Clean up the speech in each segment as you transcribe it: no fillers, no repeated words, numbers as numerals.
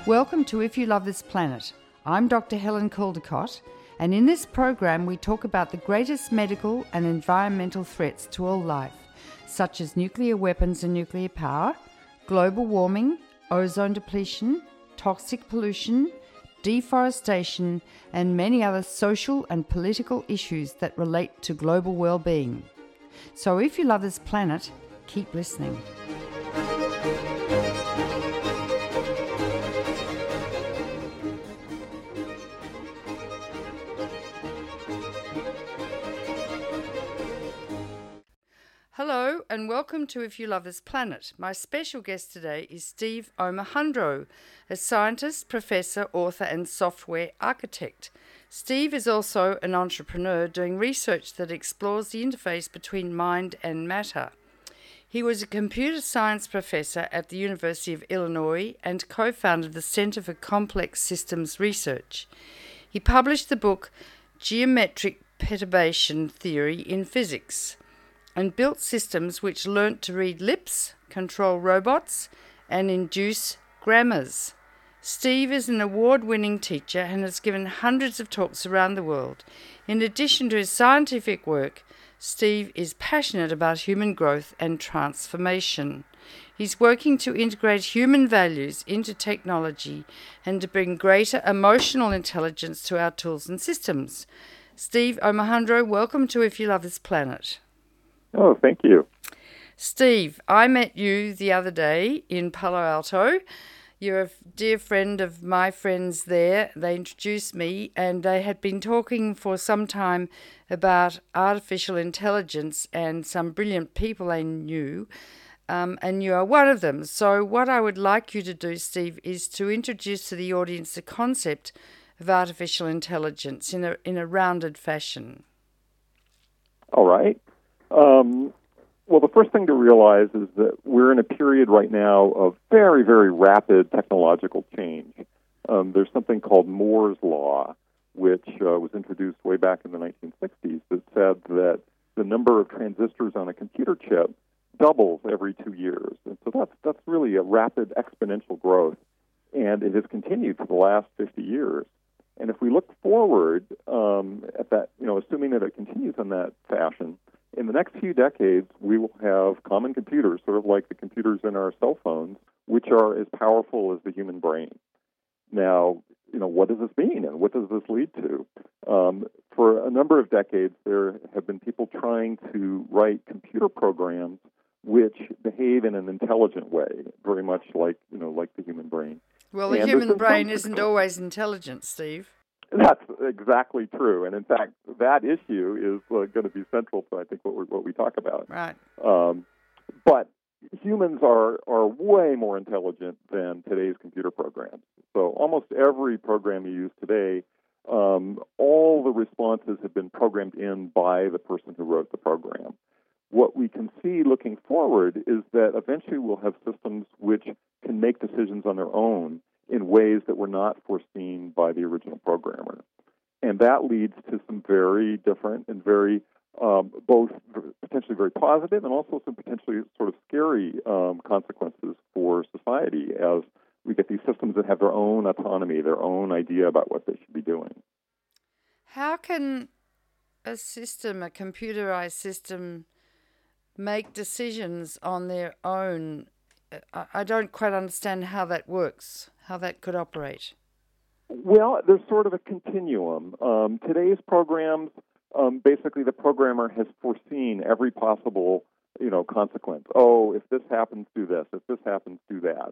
Welcome to If You Love This Planet. I'm Dr. Helen Caldicott, and in this program we talk about the greatest medical and environmental threats to all life, such as nuclear weapons and nuclear power, global warming, ozone depletion, toxic pollution, deforestation, and many other social and political issues that relate to global well-being. So if you love this planet, keep listening. Hello and welcome to If You Love This Planet. My special guest today is Steve Omohundro, a scientist, professor, author and software architect. Steve is also an entrepreneur doing research that explores the interface between mind and matter. He was a computer science professor at the University of Illinois and co-founded the Center for Complex Systems Research. He published the book Geometric Perturbation Theory in Physics, and built systems which learnt to read lips, control robots, and induce grammars. Steve is an award-winning teacher and has given hundreds of talks around the world. In addition to his scientific work, Steve is passionate about human growth and transformation. He's working to integrate human values into technology and to bring greater emotional intelligence to our tools and systems. Steve Omohundro, welcome to If You Love This Planet. Oh, thank you. Steve, I met you the other day in Palo Alto. You're a dear friend of my friends there. They introduced me and they had been talking for some time about artificial intelligence and some brilliant people they knew, and you are one of them. So what I would like you to do, Steve, is to introduce to the audience the concept of artificial intelligence in a rounded fashion. All right. Well, the first thing to realize is that we're in a period right now of very, very rapid technological change. There's something called Moore's Law, which was introduced way back in the 1960s, that said that the number of transistors on a computer chip doubles every 2 years. And so that's really a rapid exponential growth, and it has continued for the last 50 years. And if we look forward at that, assuming that it continues in that fashion, in the next few decades, we will have common computers, sort of like the computers in our cell phones, which are as powerful as the human brain. Now, what does this mean, and what does this lead to? For a number of decades, there have been people trying to write computer programs which behave in an intelligent way, very much like the human brain. Well, the human brain isn't always intelligent, Steve. That's exactly true, and in fact, that issue is going to be central to, I think, what we talk about. Right. But humans are way more intelligent than today's computer programs. So almost every program you use today, all the responses have been programmed in by the person who wrote the program. What we can see looking forward is that eventually we'll have systems which can make decisions on their own in ways that were not foreseen by the original programmer. And that leads to some very different and very, both potentially very positive and also some potentially sort of scary consequences for society as we get these systems that have their own autonomy, their own idea about what they should be doing. How can a computerized system, make decisions on their own? I don't quite understand how that works, how that could operate. Well, there's sort of a continuum. Today's programs, basically the programmer has foreseen every possible, consequence. Oh, if this happens, do this. If this happens, do that.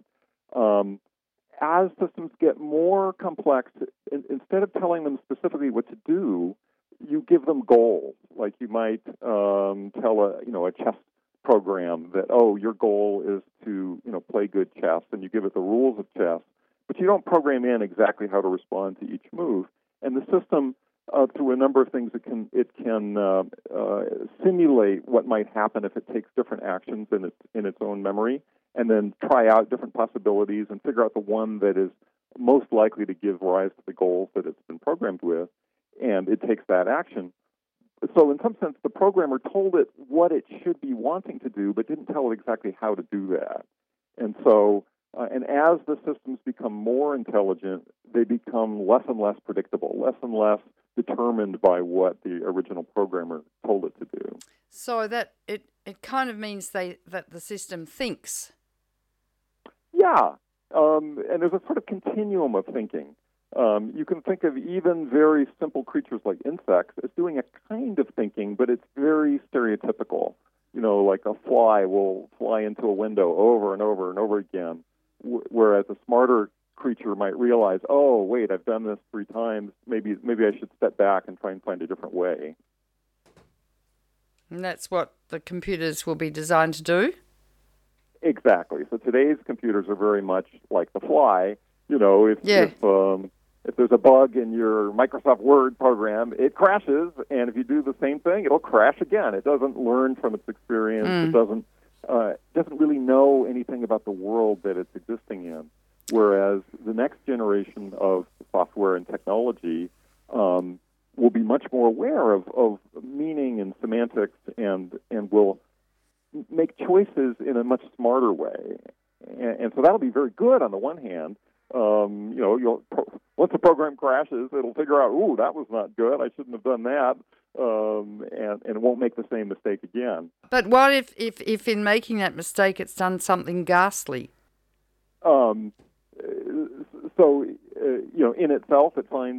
As systems get more complex, instead of telling them specifically what to do, you give them goals. Like you might tell a chess program that, your goal is to, play good chess, and you give it the rules of chess, but you don't program in exactly how to respond to each move. And the system, through a number of things, it can simulate what might happen if it takes different actions in its own memory, and then try out different possibilities and figure out the one that is most likely to give rise to the goals that it's been programmed with, and it takes that action. So in some sense, the programmer told it what it should be wanting to do, but didn't tell it exactly how to do that. And so And as the systems become more intelligent, they become less and less predictable, less and less determined by what the original programmer told it to do. So that it kind of means that the system thinks. Yeah, and there's a sort of continuum of thinking. You can think of even very simple creatures like insects as doing a kind of thinking, but it's very stereotypical. Like a fly will fly into a window over and over and over again, whereas a smarter creature might realize, oh, wait, I've done this 3 times. Maybe I should step back and try and find a different way. And that's what the computers will be designed to do? Exactly. So today's computers are very much like the fly. If there's a bug in your Microsoft Word program, it crashes, and if you do the same thing, it'll crash again. It doesn't learn from its experience. It doesn't really know anything about the world that it's existing in. Whereas the next generation of software and technology will be much more aware of meaning and semantics, and will make choices in a much smarter way. And so that'll be very good on the one hand. Once the program crashes, it'll figure out, ooh, that was not good. I shouldn't have done that, and it won't make the same mistake again. But what if in making that mistake it's done something ghastly? In itself, it finds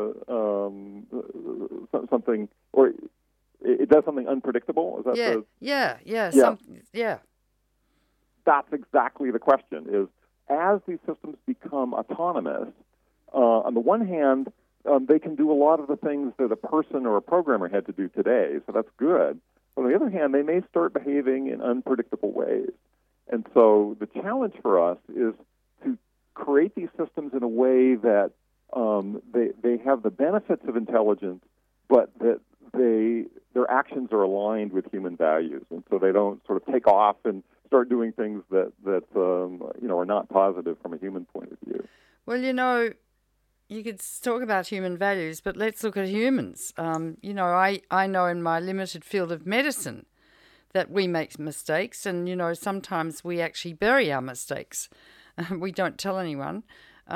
something, or it does something unpredictable. Is that yeah. That's exactly the question. Is as these systems become autonomous, on the one hand, they can do a lot of the things that a person or a programmer had to do today, so that's good. But on the other hand, they may start behaving in unpredictable ways. And so the challenge for us is to create these systems in a way that they have the benefits of intelligence, but that their actions are aligned with human values, and so they don't sort of take off and start doing things that are not positive from a human point of view. Well, you could talk about human values, but let's look at humans. I know in my limited field of medicine that we make mistakes, and sometimes we actually bury our mistakes. We don't tell anyone.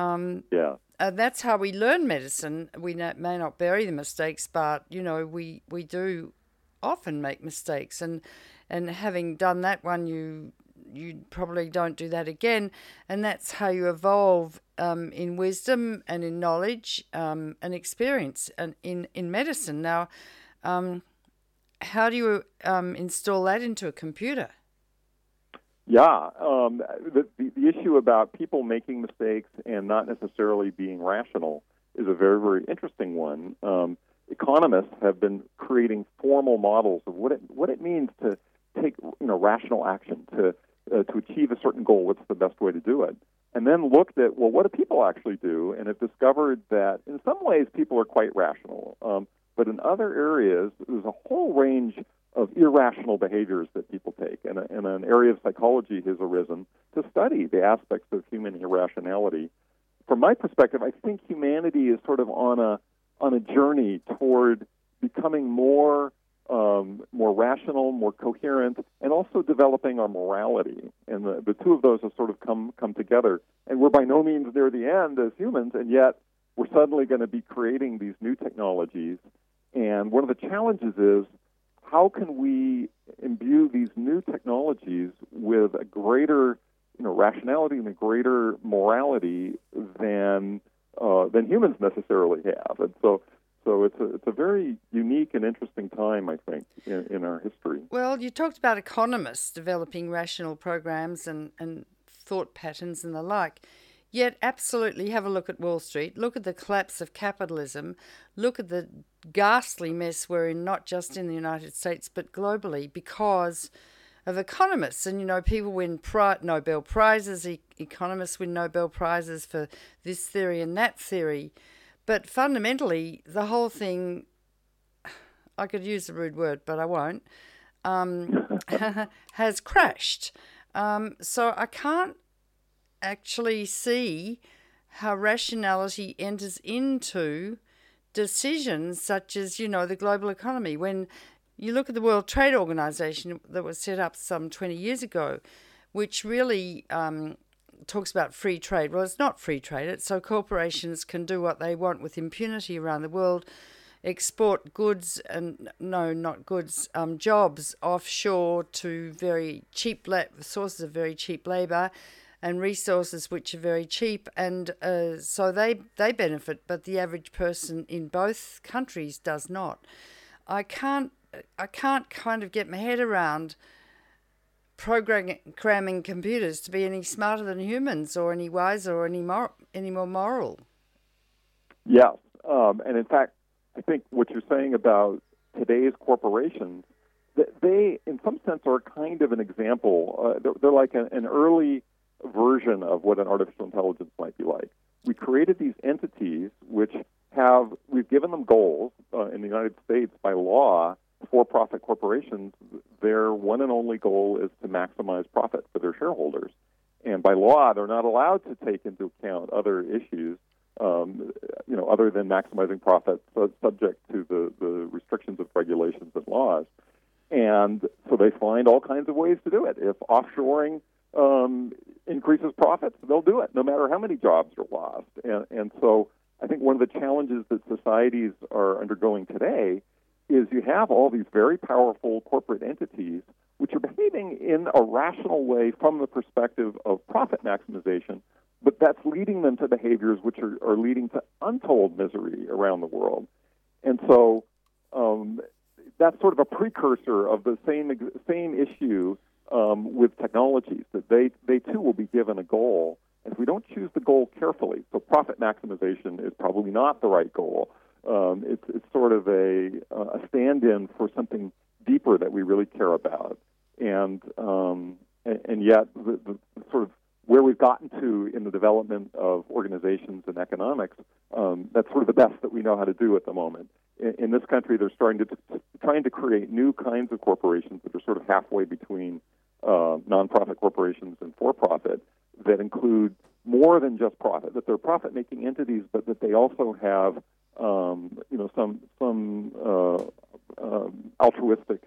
That's how we learn medicine. We may not bury the mistakes, but we do often make mistakes, and having done that one, you probably don't do that again, and that's how you evolve in wisdom and in knowledge and experience and in medicine. Now, how do you install that into a computer? Yeah, the issue about people making mistakes and not necessarily being rational is a very, very interesting one. Economists have been creating formal models of what it means to take rational action to achieve a certain goal. What's the best way to do it? And then looked at, well, what do people actually do? And have discovered that in some ways people are quite rational, but in other areas there's a whole range of irrational behaviors that people take. And an area of psychology has arisen to study the aspects of human irrationality. From my perspective, I think humanity is sort of on a journey toward becoming more rational, more coherent, and also developing our morality. And the two of those have sort of come together. And we're by no means near the end as humans, and yet we're suddenly going to be creating these new technologies. And one of the challenges is, how can we imbue these new technologies with a greater, rationality and a greater morality than humans necessarily have? And so it's a very unique and interesting time, I think, in our history. Well, you talked about economists developing rational programs and thought patterns and the like. Yet, absolutely, have a look at Wall Street, look at the collapse of capitalism, look at the ghastly mess we're in, not just in the United States, but globally, because of economists. And, people win Nobel Prizes, economists win Nobel Prizes for this theory and that theory. But fundamentally, the whole thing, I could use a rude word, but I won't, has crashed. So I can't actually see how rationality enters into decisions such as, the global economy. When you look at the World Trade Organization that was set up some 20 years ago, which really talks about free trade. Well, it's not free trade. It's so corporations can do what they want with impunity around the world, export goods and no, not goods, jobs offshore to very cheap sources of very cheap labour and resources which are very cheap, and so they benefit, but the average person in both countries does not. I can't kind of get my head around programming computers to be any smarter than humans or any wiser or any more moral. Yes, and in fact, I think what you're saying about today's corporations, they, in some sense, are kind of an example. They're like an early version of what an artificial intelligence might be like. We created these entities which we've given them goals. In the United States, by law, for-profit corporations, their one and only goal is to maximize profit for their shareholders. And by law, they're not allowed to take into account other issues, other than maximizing profit, subject to the restrictions of regulations and laws. And so they find all kinds of ways to do it. If offshoring increases profits, they'll do it, no matter how many jobs are lost. And so I think one of the challenges that societies are undergoing today is you have all these very powerful corporate entities which are behaving in a rational way from the perspective of profit maximization, but that's leading them to behaviors which are leading to untold misery around the world. And so that's sort of a precursor of the same issue with technologies, that they too will be given a goal. And if we don't choose the goal carefully, so profit maximization is probably not the right goal. It's sort of a stand-in for something deeper that we really care about. And yet the sort of where we've gotten to in the development of organizations and economics, that's sort of the best that we know how to do at the moment. In this country, they're trying to create new kinds of corporations that are sort of halfway between nonprofit corporations and for-profit, that include more than just profit, that they're profit-making entities, but that they also have some altruistic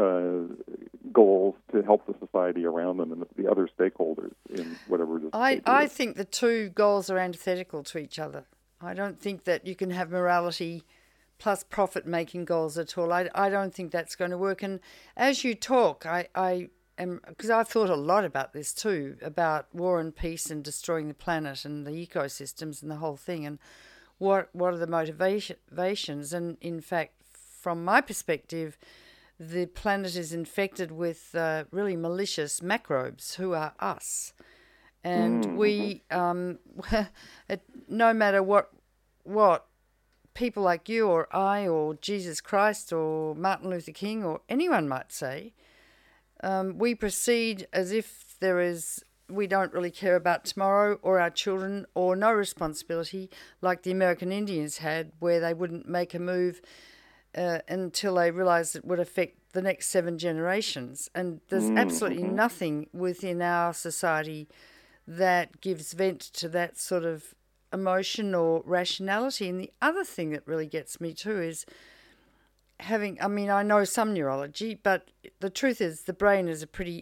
goals to help the society around them and the other stakeholders in whatever. I think the two goals are antithetical to each other. I don't think that you can have morality plus profit-making goals at all. I don't think that's going to work. And as you talk, because I've thought a lot about this too, about war and peace and destroying the planet and the ecosystems and the whole thing, and what are the motivations. And in fact, from my perspective, the planet is infected with really malicious microbes who are us. And we, no matter what people like you or I or Jesus Christ or Martin Luther King or anyone might say, we proceed as if we don't really care about tomorrow or our children, or no responsibility, like the American Indians had, where they wouldn't make a move until they realised it would affect the next 7 generations. And there's absolutely nothing within our society that gives vent to that sort of emotion or rationality. And the other thing that really gets me too is I know some neurology, but the truth is the brain is a pretty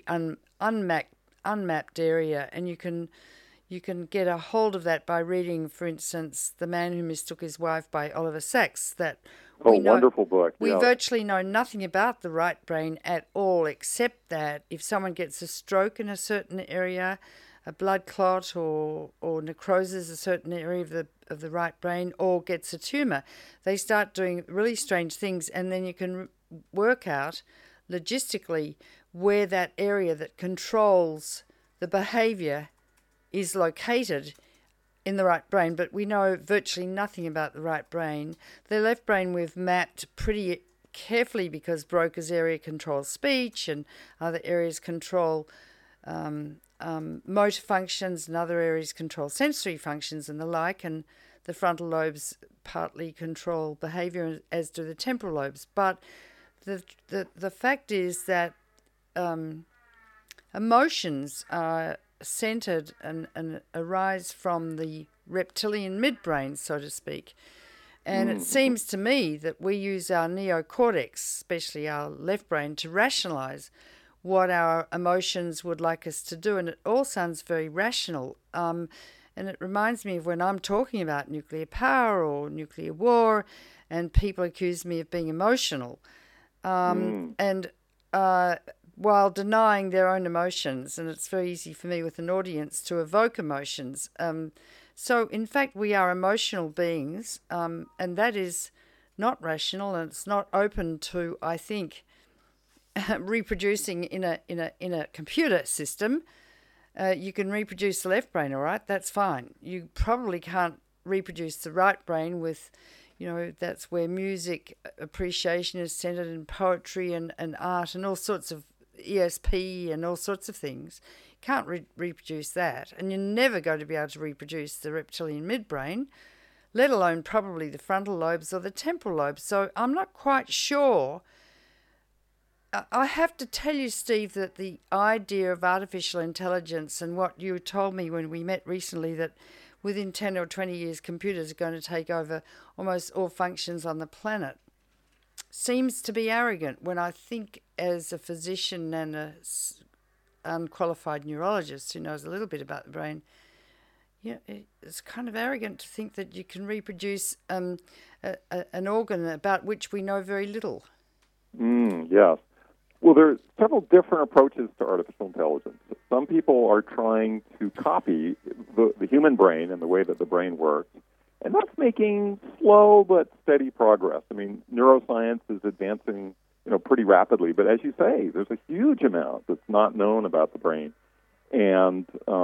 unmapped area, and you can get a hold of that by reading, for instance, The Man Who Mistook His Wife by Oliver Sacks. Wonderful book. We virtually know nothing about the right brain at all, except that if someone gets a stroke in a certain area, a blood clot or necrosis a certain area of the right brain, or gets a tumour, they start doing really strange things, and then you can work out logistically where that area that controls the behaviour is located in the right brain. But we know virtually nothing about the right brain. The left brain we've mapped pretty carefully, because Broca's area controls speech and other areas control motor functions, and other areas control sensory functions and the like, and the frontal lobes partly control behaviour, as do the temporal lobes. But the fact is that emotions are centred and arise from the reptilian midbrain, so to speak. And it seems to me that we use our neocortex, especially our left brain, to rationalise what our emotions would like us to do, and it all sounds very rational. And it reminds me of when I'm talking about nuclear power or nuclear war, and people accuse me of being emotional, and while denying their own emotions. And it's very easy for me with an audience to evoke emotions. So, in fact, we are emotional beings, and that is not rational, and it's not open to, I think, reproducing in a computer system. You can reproduce the left brain, all right, that's fine. You probably can't reproduce the right brain with, that's where music appreciation is centered in poetry and art and all sorts of ESP and all sorts of things. You can't reproduce that. And you're never going to be able to reproduce the reptilian midbrain, let alone probably the frontal lobes or the temporal lobes. So I'm not quite sure. I have to tell you, Steve, that the idea of artificial intelligence and what you told me when we met recently, that within 10 or 20 years computers are going to take over almost all functions on the planet, seems to be arrogant when I think, as a physician and a unqualified neurologist who knows a little bit about the brain, it's kind of arrogant to think that you can reproduce an organ about which we know very little. Yes. Well, there are several different approaches to artificial intelligence. Some people are trying to copy the human brain and the way that the brain works, and that's making slow but steady progress. I mean, neuroscience is advancing, pretty rapidly, but as you say, there's a huge amount that's not known about the brain. And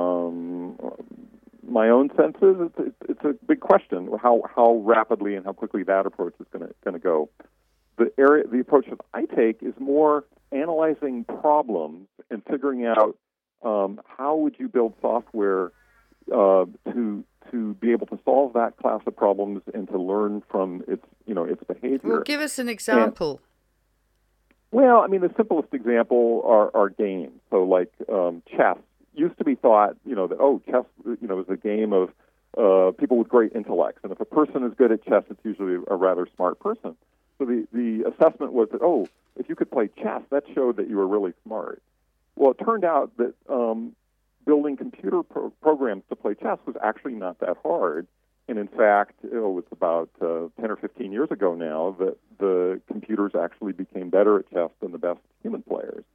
my own sense is it's a big question how rapidly and how quickly that approach is going to go. The approach that I take is more analyzing problems and figuring out how would you build software to be able to solve that class of problems and to learn from its behavior. Well, give us an example. The simplest example are games. So, like chess used to be thought, that chess, is a game of people with great intellects, and if a person is good at chess, it's usually a rather smart person. So the assessment was that, if you could play chess, that showed that you were really smart. Well, it turned out that building computer programs to play chess was actually not that hard. And in fact, it's about 10 or 15 years ago now that the computers actually became better at chess than the best human players.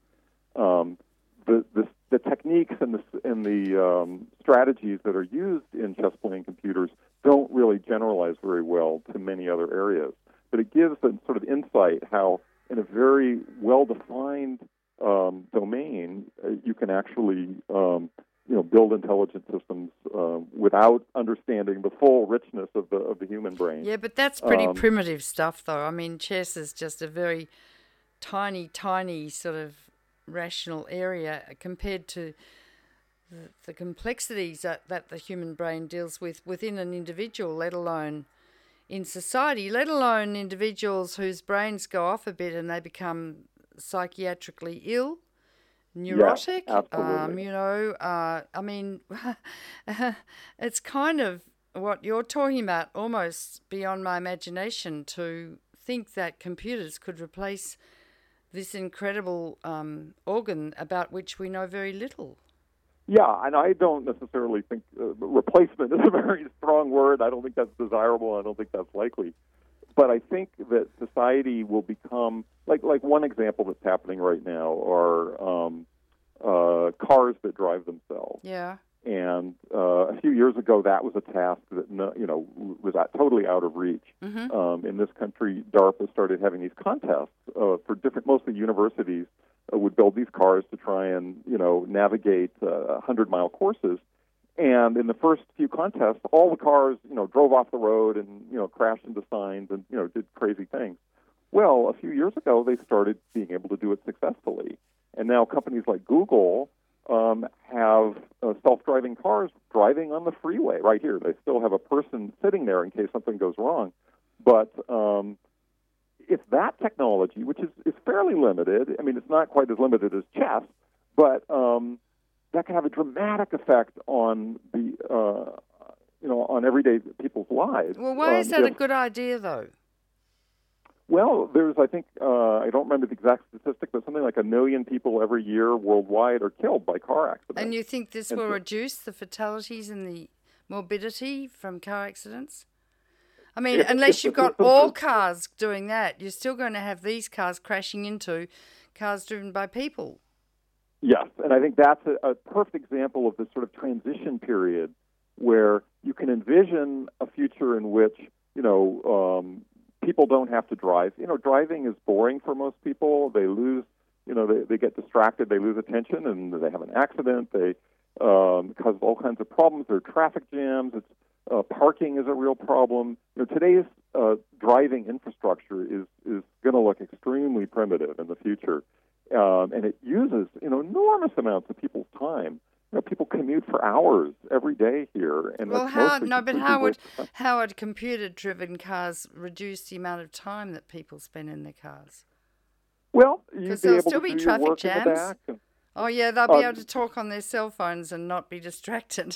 The techniques and the strategies that are used in chess playing computers don't really generalize very well to many other areas. But it gives a sort of insight how, in a very well-defined domain, you can actually, build intelligent systems without understanding the full richness of the human brain. Yeah, but that's pretty primitive stuff, though. I mean, chess is just a very tiny sort of rational area compared to the complexities that the human brain deals with within an individual, let alone in society, let alone individuals whose brains go off a bit and they become psychiatrically ill, neurotic. Yeah, absolutely. It's kind of what you're talking about, almost beyond my imagination, to think that computers could replace this incredible organ about which we know very little. Yeah, and I don't necessarily think replacement is a very strong word. I don't think that's desirable. I don't think that's likely. But I think that society will become, like one example that's happening right now are cars that drive themselves. Yeah. And a few years ago, that was a task that was totally out of reach. Mm-hmm. In this country, DARPA started having these contests for mostly universities would build these cars to try and navigate 100-mile courses. And in the first few contests, all the cars drove off the road and crashed into signs and did crazy things. Well, a few years ago, they started being able to do it successfully, and now companies like Google have self-driving cars driving on the freeway right here. They still have a person sitting there in case something goes wrong, but it's that technology, which is fairly limited. I mean, it's not quite as limited as chess, but that can have a dramatic effect on the on everyday people's lives. Well, why is that a good idea, though? Well, there's, I think, I don't remember the exact statistic, but something like 1 million people every year worldwide are killed by car accidents. And you think this will reduce the fatalities and the morbidity from car accidents? I mean, unless you've got all cars doing that, you're still going to have these cars crashing into cars driven by people. Yes, and I think that's a perfect example of this sort of transition period where you can envision a future in which, people don't have to drive. Driving is boring for most people. They lose, they get distracted, they lose attention, and they have an accident. They cause all kinds of problems. There are traffic jams. Parking is a real problem. Today's driving infrastructure is going to look extremely primitive in the future, and it uses enormous amounts of people's time. People commute for hours every day here, and how would computer-driven cars reduce the amount of time that people spend in their cars? Well, because there'll still be traffic jams. Oh yeah, they'll be able to talk on their cell phones and not be distracted.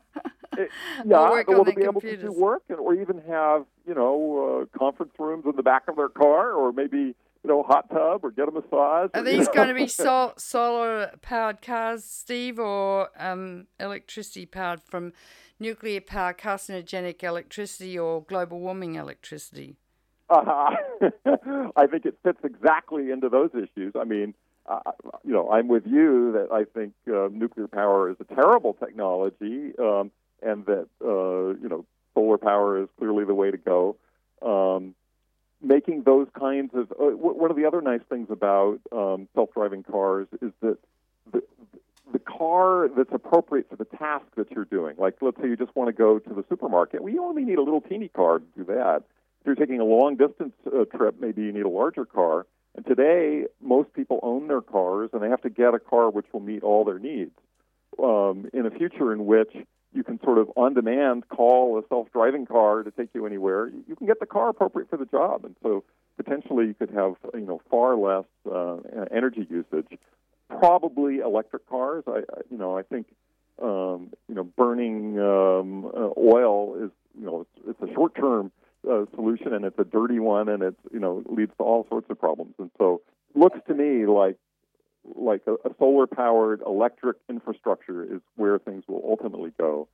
They'll be able to do work, or even have conference rooms in the back of their car, or maybe hot tub, or get a massage. Are these going to be solar-powered cars, Steve, or electricity-powered from nuclear power, carcinogenic electricity, or global warming electricity? I think it fits exactly into those issues. I mean, I'm with you that I think nuclear power is a terrible technology, and that solar power is clearly the way to go. Making those kinds of one of the other nice things about self-driving cars is that the car that's appropriate for the task that you're doing. Like, let's say you just want to go to the supermarket. Well, you only need a little teeny car to do that. If you're taking a long-distance trip, maybe you need a larger car. And today, most people own their cars, and they have to get a car which will meet all their needs. In a future in which you can sort of on-demand call a self-driving car to take you anywhere, you can get the car appropriate for the job. And so potentially you could have far less energy usage. Probably electric cars. I think burning oil is it's a short-term solution, and it's a dirty one, and it's leads to all sorts of problems. And so it looks to me like a solar-powered electric infrastructure is where things will ultimately go.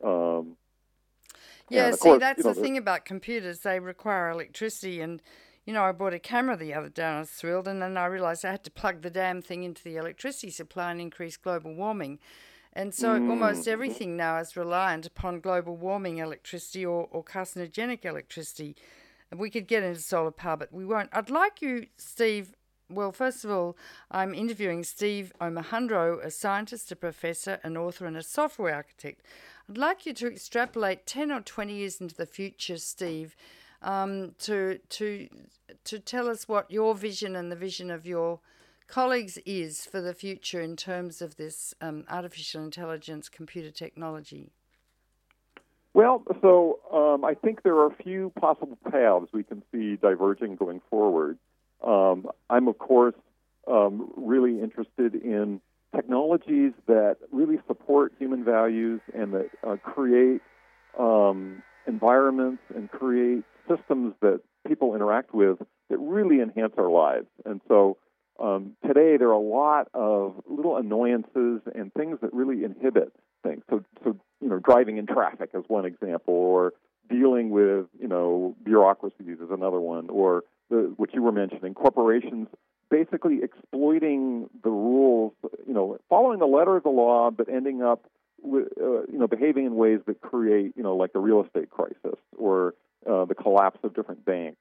That's the thing about computers. They require electricity, and I bought a camera the other day and I was thrilled, and then I realized I had to plug the damn thing into the electricity supply and increase global warming. And so almost everything now is reliant upon global warming electricity or carcinogenic electricity. And we could get into solar power, but we won't. I'd like you, Steve. Well, first of all, I'm interviewing Steve Omohundro, a scientist, a professor, an author, and a software architect. I'd like you to extrapolate 10 or 20 years into the future, Steve, to tell us what your vision and the vision of your colleagues is for the future in terms of this artificial intelligence computer technology. Well, so I think there are a few possible paths we can see diverging going forward. I'm, of course, really interested in technologies that really support human values and that create environments and create systems that people interact with that really enhance our lives. And so today there are a lot of little annoyances and things that really inhibit things. So driving in traffic is one example, or dealing with bureaucracies is another one, or what you were mentioning, corporations basically exploiting the rules, following the letter of the law, but ending up with, behaving in ways that create, like the real estate crisis or the collapse of different banks.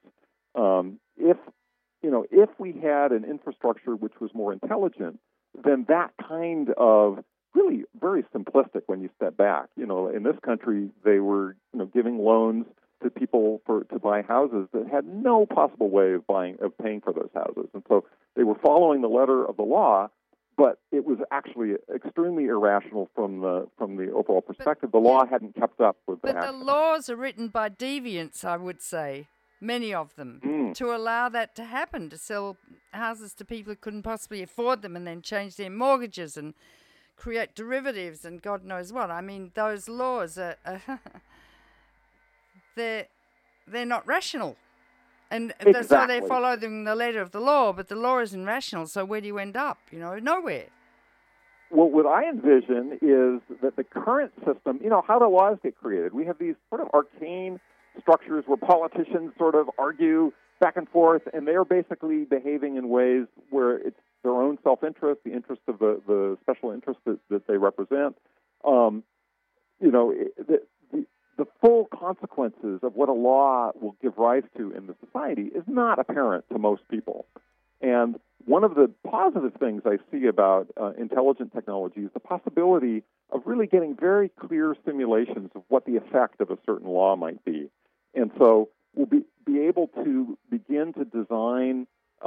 If we had an infrastructure which was more intelligent, then that kind of really very simplistic when you step back. In this country, they were, giving loans to people to buy houses that had no possible way of paying for those houses. And so they were following the letter of the law, but it was actually extremely irrational from the overall perspective. The law hadn't kept up with that. But the laws are written by deviants, I would say, many of them, to allow that to happen, to sell houses to people who couldn't possibly afford them and then change their mortgages and create derivatives and God knows what. I mean, those laws are they're not rational. And so Exactly. they're following the letter of the law, but the law isn't rational. So where do you end up? Nowhere. Well, what I envision is that the current system, how do laws get created? We have these sort of arcane structures where politicians sort of argue back and forth, and they are basically behaving in ways where it's their own self-interest, the interest of the special interest that they represent. The full consequences of what a law will give rise to in the society is not apparent to most people. And one of the positive things I see about intelligent technology is the possibility of really getting very clear simulations of what the effect of a certain law might be. And so we'll be able to begin to design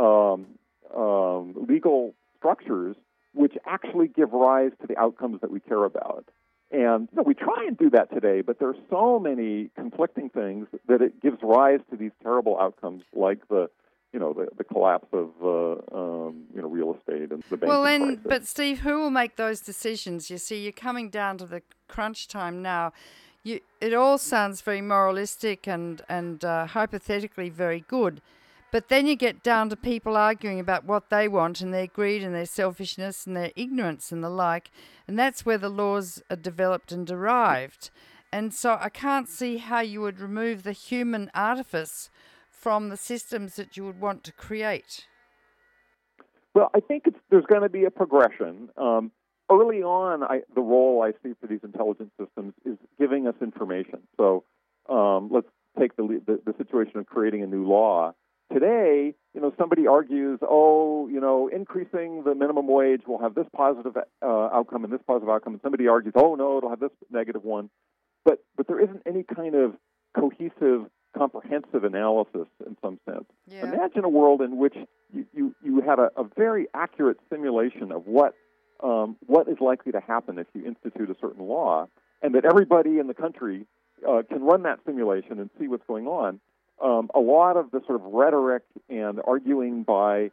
legal structures which actually give rise to the outcomes that we care about. And we try and do that today, but there are so many conflicting things that it gives rise to these terrible outcomes, like the collapse of real estate and the banking crisis. But Steve, who will make those decisions? You see, you're coming down to the crunch time now. It all sounds very moralistic and hypothetically very good, but then you get down to people arguing about what they want and their greed and their selfishness and their ignorance and the like, and that's where the laws are developed and derived. And so I can't see how you would remove the human artifice from the systems that you would want to create. Well, I think there's going to be a progression. Early on, the role I see for these intelligent systems is giving us information. So let's take the situation of creating a new law. Today, somebody argues, increasing the minimum wage will have this positive outcome and this positive outcome, and somebody argues, no, it'll have this negative one. But there isn't any kind of cohesive, comprehensive analysis in some sense. Yeah. Imagine a world in which you had a very accurate simulation of what is likely to happen if you institute a certain law, and that everybody in the country can run that simulation and see what's going on. A lot of the sort of rhetoric and arguing by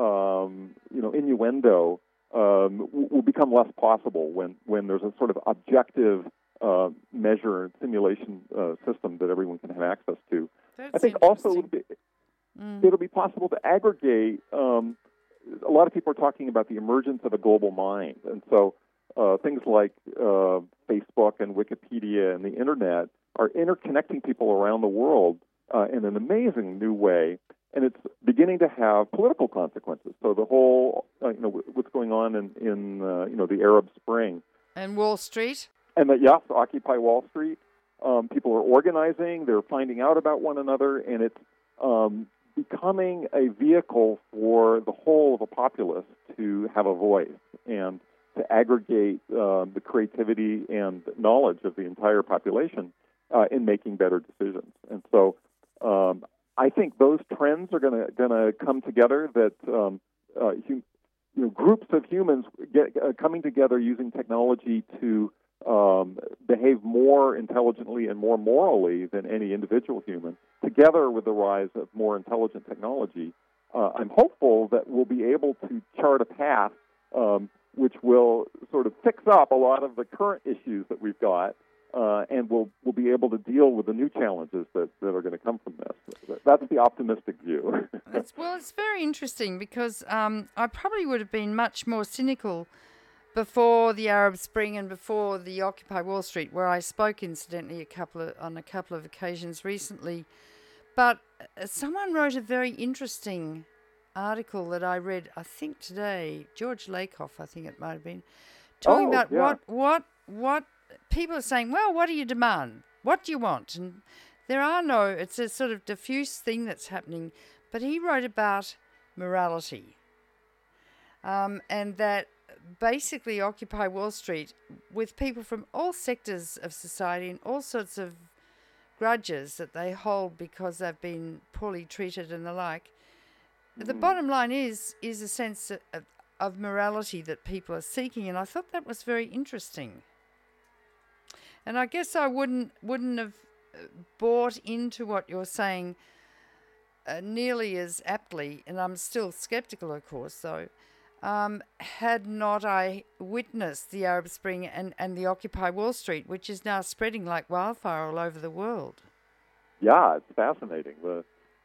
innuendo will become less possible when there's a sort of objective measure and simulation system that everyone can have access to. That's I think also it'll be possible to aggregate. A lot of people are talking about the emergence of a global mind, and so things like Facebook and Wikipedia and the Internet are interconnecting people around the world in an amazing new way, and it's beginning to have political consequences. So the whole, what's going on in the Arab Spring and Wall Street, and Occupy Wall Street. People are organizing; they're finding out about one another, and it's becoming a vehicle for the whole of a populace to have a voice and to aggregate the creativity and knowledge of the entire population in making better decisions. And so I think those trends are going to come together, that groups of humans coming together using technology to behave more intelligently and more morally than any individual human, together with the rise of more intelligent technology. I'm hopeful that we'll be able to chart a path which will sort of fix up a lot of the current issues that we've got, and we'll be able to deal with the new challenges that are going to come from this. That's the optimistic view. It's very interesting because I probably would have been much more cynical before the Arab Spring and before the Occupy Wall Street, where I spoke incidentally on a couple of occasions recently. But someone wrote a very interesting article that I read, I think today, George Lakoff, I think it might have been, talking about what people are saying. Well, what do you demand? What do you want? And it's a sort of diffuse thing that's happening. But he wrote about morality, and that basically Occupy Wall Street, with people from all sectors of society and all sorts of grudges that they hold because they've been poorly treated and the like. The bottom line is a sense of morality that people are seeking, and I thought that was very interesting. And I guess I wouldn't have bought into what you're saying nearly as aptly, and I'm still skeptical, of course, though, had not I witnessed the Arab Spring and the Occupy Wall Street, which is now spreading like wildfire all over the world. Yeah, it's fascinating.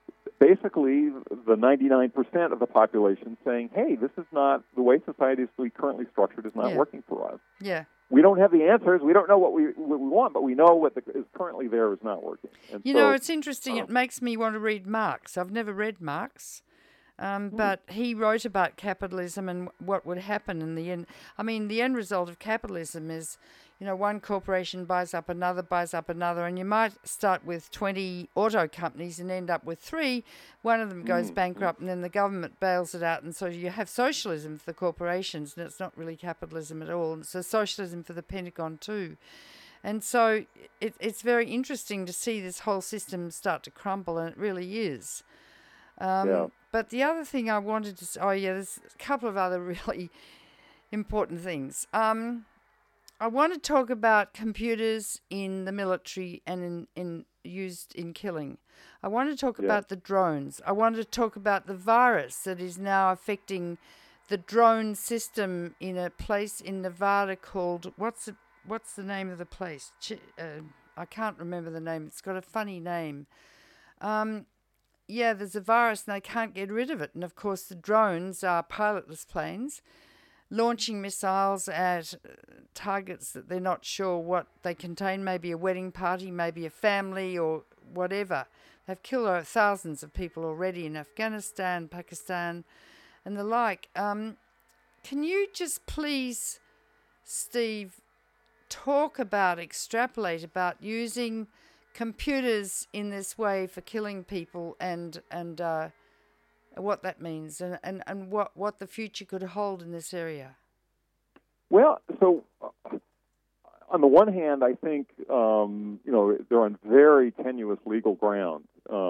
basically the 99% of the population saying, hey, this is not, the way society is currently structured is not working for us. Yeah. We don't have the answers. We don't know what we want, but we know what is currently there is not working. And you know, it's interesting. It makes me want to read Marx. I've never read Marx, but he wrote about capitalism and what would happen in the end. I mean, the end result of capitalism is, you know, one corporation buys up another, and you might start with 20 auto companies and end up with 3. One of them goes bankrupt, and then the government bails it out, and so you have socialism for the corporations, and it's not really capitalism at all. It's a socialism for the Pentagon too. And so it's very interesting to see this whole system start to crumble, and it really is. But the other thing I wanted to say, there's a couple of other really important things. I want to talk about computers in the military and in used in killing. I want to talk about the drones. I want to talk about the virus that is now affecting the drone system in a place in Nevada called, what's the name of the place? I can't remember the name. It's got a funny name. There's a virus and they can't get rid of it. And of course the drones are pilotless planes launching missiles at targets that they're not sure what they contain, maybe a wedding party, maybe a family or whatever. They've killed thousands of people already in Afghanistan, Pakistan and the like. Can you just please, Steve, extrapolate about using computers in this way for killing people and what that means and what the future could hold in this area? Well, so on the one hand, I think they're on very tenuous legal ground.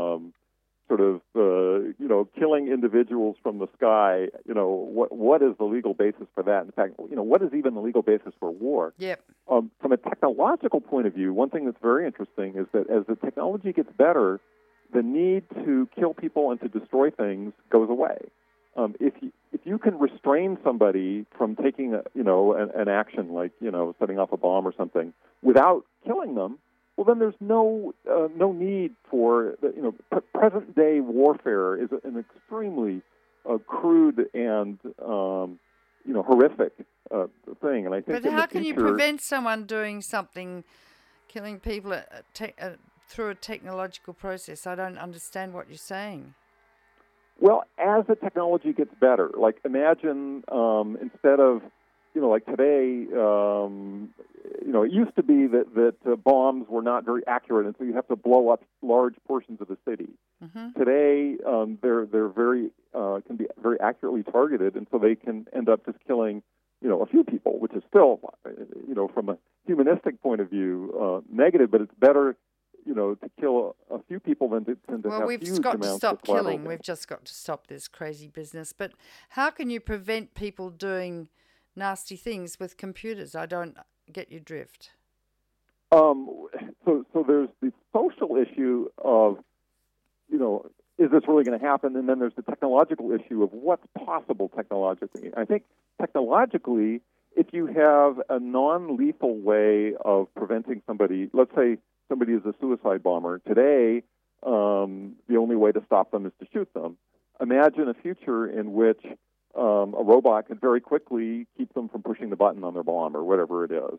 Killing individuals from the sky. What is the legal basis for that? In fact, what is even the legal basis for war? Yep. From a technological point of view, one thing that's very interesting is that as the technology gets better, the need to kill people and to destroy things goes away. If you can restrain somebody from taking an action like setting off a bomb or something without killing them, well then there's no need for present day warfare is an extremely crude and horrific thing. And I think. But how can you prevent someone doing something, killing people through a technological process? I don't understand what you're saying. Well, as the technology gets better, like imagine instead of, like today, it used to be that bombs were not very accurate, and so you have to blow up large portions of the city. Mm-hmm. Today, they're very can be very accurately targeted, and so they can end up just killing, a few people, which is still, from a humanistic point of view, negative, but it's better. To kill a few people than to have huge amounts of collateral. Well, we've got to stop killing. We've just got to stop this crazy business. But how can you prevent people doing nasty things with computers? I don't get your drift. So there's the social issue of, is this really going to happen? And then there's the technological issue of what's possible technologically. I think technologically, if you have a non-lethal way of preventing somebody, let's say somebody is a suicide bomber. Today, the only way to stop them is to shoot them. Imagine a future in which a robot can very quickly keep them from pushing the button on their bomb or whatever it is.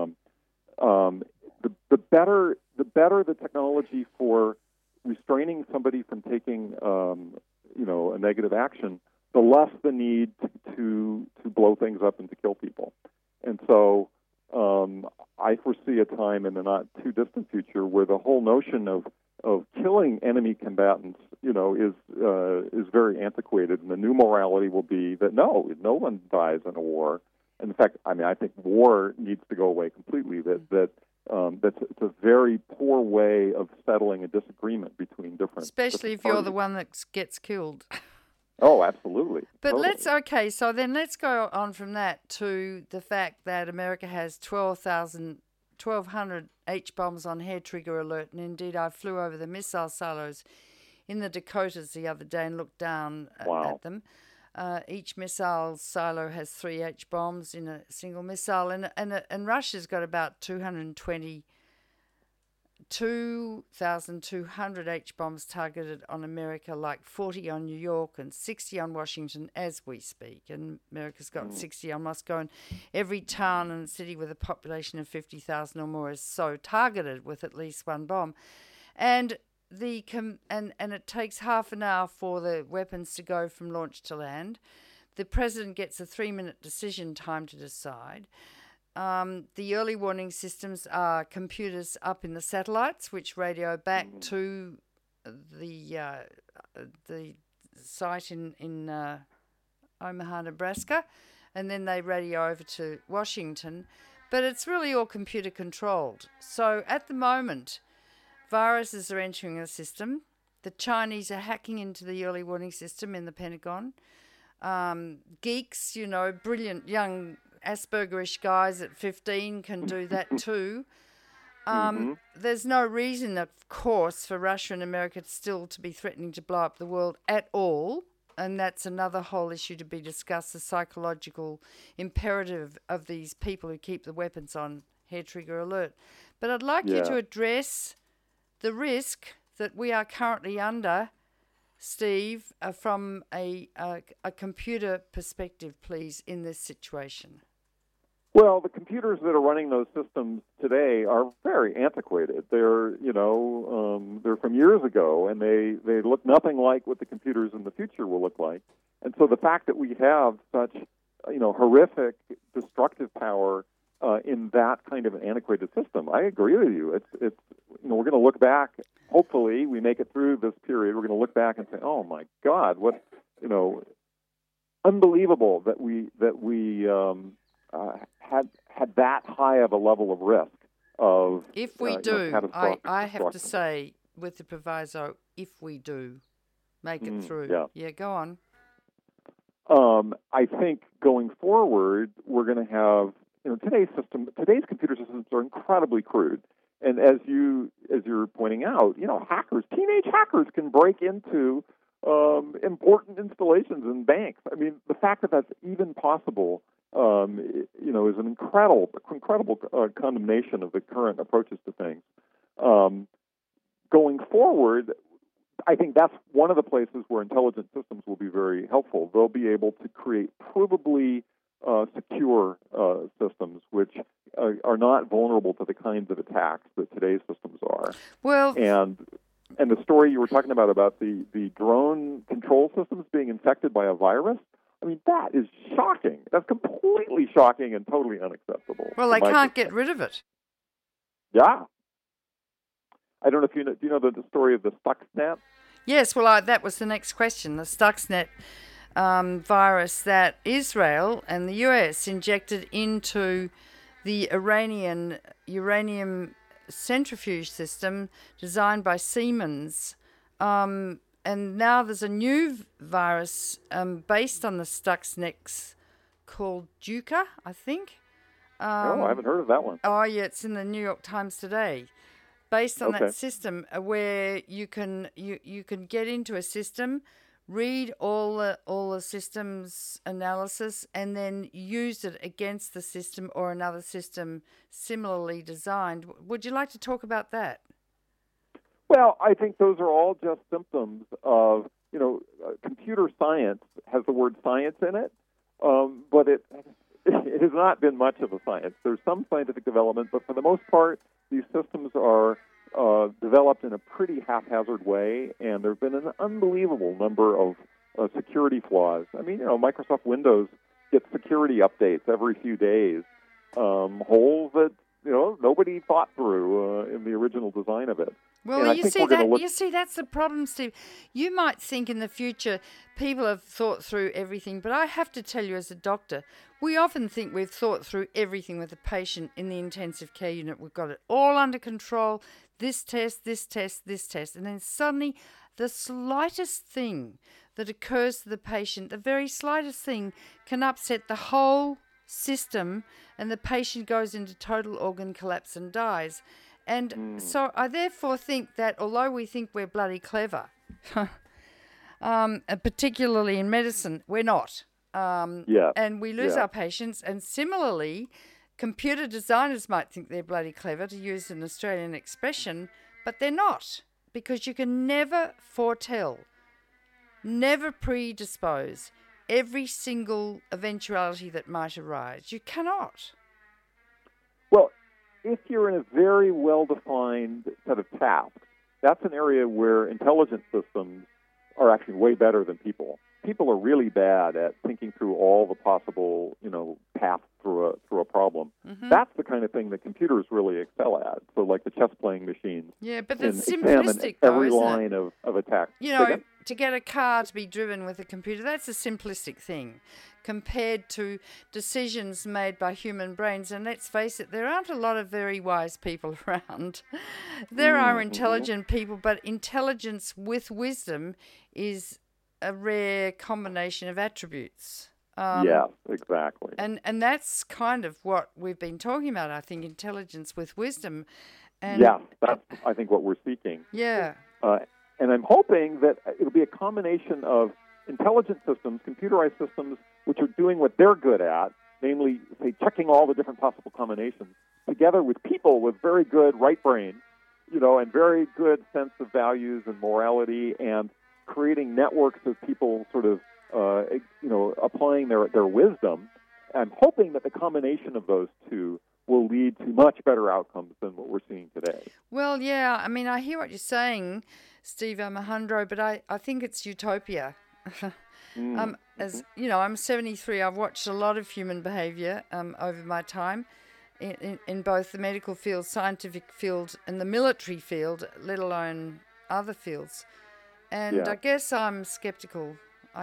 The better the technology for restraining somebody from taking a negative action, the less the need to blow things up and to kill people. And so I foresee a time in the not too distant future where the whole notion of killing enemy combatants, is very antiquated, and the new morality will be that no one dies in a war. And in fact, I think war needs to go away completely. That's it's a very poor way of settling a disagreement between different. Especially if parties. You're the one that gets killed. Oh, absolutely. But totally. So let's go on from that to the fact that America has 1,200 H-bombs on hair trigger alert. And indeed, I flew over the missile silos in the Dakotas the other day and looked down at them. Each missile silo has 3 H-bombs in a single missile. And Russia's got about 220 2,200 H-bombs targeted on America, like 40 on New York and 60 on Washington as we speak. And America's got 60 on Moscow, and every town and city with a population of 50,000 or more is so targeted with at least one bomb. And and it takes half an hour for the weapons to go from launch to land. The president gets a 3-minute decision time to decide. The early warning systems are computers up in the satellites, which radio back to the site in Omaha, Nebraska, and then they radio over to Washington. But it's really all computer controlled. So at the moment, viruses are entering the system. The Chinese are hacking into the early warning system in the Pentagon. Geeks, brilliant young Aspergerish guys at 15 can do that too. There's no reason, of course, for Russia and America still to be threatening to blow up the world at all. And that's another whole issue to be discussed, the psychological imperative of these people who keep the weapons on hair trigger alert. But I'd like you to address the risk that we are currently under, Steve, from a computer perspective, please, in this situation. Well, the computers that are running those systems today are very antiquated. They're, they're from years ago, and they look nothing like what the computers in the future will look like. And so the fact that we have such, horrific destructive power in that kind of an antiquated system, I agree with you. It's we're going to look back. Hopefully, we make it through this period. We're going to look back and say, "Oh my God, what unbelievable that we had that high of a level of risk of." If we do, I have to say, with the proviso, if we do make it through, go on. I think going forward, we're going to have today's computer systems are incredibly crude. And as you're pointing out, teenage hackers can break into important installations in banks. I mean, the fact that that's even possible, is an incredible condemnation of the current approaches to things. Going forward, I think that's one of the places where intelligent systems will be very helpful. They'll be able to create provably secure systems which are not vulnerable to the kinds of attacks that today's systems are. Well, and the story you were talking about the drone control systems being infected by a virus, I mean, that is shocking. That's completely shocking and totally unacceptable. Well, they can't get rid of it. Yeah. I don't know if do you know the story of the Stuxnet? Yes, well, that was the next question. The Stuxnet virus that Israel and the US injected into the Iranian uranium centrifuge system designed by Siemens. And now there's a new virus based on the Stuxnet called Duca, I think. I haven't heard of that one. Oh, yeah, it's in the New York Times today. Based on that system, where you can get into a system, read all the system's analysis, and then use it against the system or another system similarly designed. Would you like to talk about that? Well, I think those are all just symptoms of, computer science has the word science in it, but it has not been much of a science. There's some scientific development, but for the most part, these systems are developed in a pretty haphazard way, and there have been an unbelievable number of security flaws. I mean, Microsoft Windows gets security updates every few days, holes that nobody thought through in the original design of it. Well, you see, that's the problem, Steve. You might think in the future people have thought through everything, but I have to tell you as a doctor, we often think we've thought through everything with a patient in the intensive care unit. We've got it all under control, this test, this test, this test, and then suddenly the slightest thing that occurs to the patient, the very slightest thing, can upset the whole system, and the patient goes into total organ collapse and dies. And so I therefore think that although we think we're bloody clever, particularly in medicine, we're not. And we lose our patients. And similarly, computer designers might think they're bloody clever, to use an Australian expression, but they're not, because you can never foretell, never predispose every single eventuality that might arise. You cannot. Well, if you're in a very well-defined set of tasks, that's an area where intelligent systems are actually way better than people. People are really bad at thinking through all the possible, paths through a problem. Mm-hmm. That's the kind of thing that computers really excel at. So, like the chess-playing machines. Yeah, but that's simplistic, every though, line of attack. To get a car to be driven with a computer, that's a simplistic thing compared to decisions made by human brains. And let's face it, there aren't a lot of very wise people around. There are intelligent people, but intelligence with wisdom is a rare combination of attributes. Yes, exactly. And that's kind of what we've been talking about, I think, intelligence with wisdom. And yes, that's, I think, what we're seeking. Yeah. And I'm hoping that it'll be a combination of intelligent systems, computerized systems, which are doing what they're good at, namely, say, checking all the different possible combinations, together with people with very good right brains, and very good sense of values and morality, and creating networks of people sort of, applying their wisdom. I'm hoping that the combination of those two will lead to much better outcomes than what we're seeing today. Well, yeah, I mean, I hear what you're saying, Steve Omohundro, but I think it's utopia. As you know, I'm 73. I've watched a lot of human behaviour over my time in both the medical field, scientific field, and the military field, let alone other fields. And I guess I'm skeptical.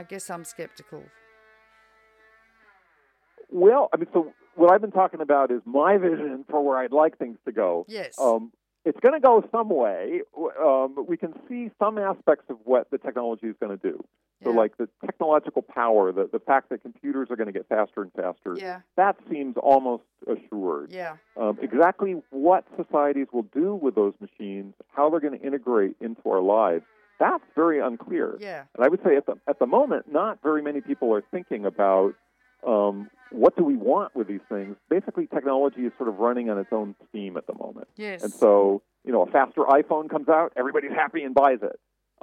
Well, I mean, so what I've been talking about is my vision for where I'd like things to go. Yes. It's going to go some way. We can see some aspects of what the technology is going to do. So, like the technological power, the fact that computers are going to get faster and faster, that seems almost assured. Yeah. Exactly what societies will do with those machines, how they're going to integrate into our lives, that's very unclear. Yeah. And I would say at the moment, not very many people are thinking about what do we want with these things. Basically, technology is sort of running on its own steam at the moment. Yes. And so, a faster iPhone comes out, everybody's happy and buys it.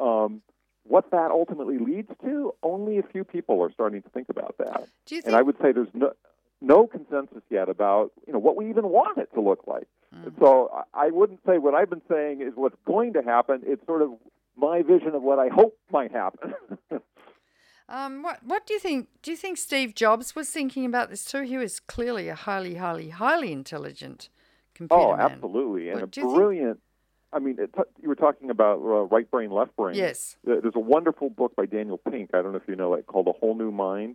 What that ultimately leads to, only a few people are starting to think about that. Do you think? And I would say there's no consensus yet about what we even want it to look like. So I wouldn't say what I've been saying is what's going to happen. It's sort of my vision of what I hope might happen. What do you think? Do you think Steve Jobs was thinking about this too? He was clearly a highly, highly, highly intelligent computer man. Absolutely, and a brilliant. I mean, you were talking about right brain, left brain. Yes. There's a wonderful book by Daniel Pink. I don't know if you know it, called A Whole New Mind,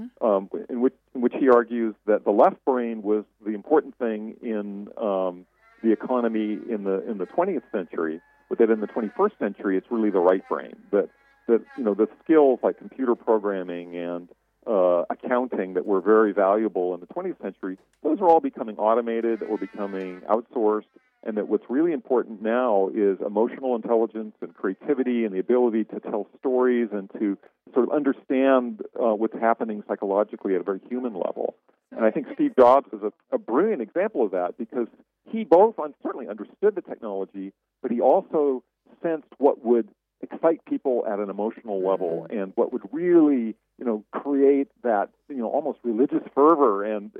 in which he argues that the left brain was the important thing in the economy in the 20th century, but that in the 21st century, it's really the right brain. That the skills like computer programming and accounting that were very valuable in the 20th century, those are all becoming automated or becoming outsourced, and that what's really important now is emotional intelligence and creativity and the ability to tell stories and to sort of understand what's happening psychologically at a very human level. And I think Steve Jobs is a brilliant example of that, because he both certainly understood the technology, but he also sensed what would excite people at an emotional level and what would really, create that, almost religious fervor and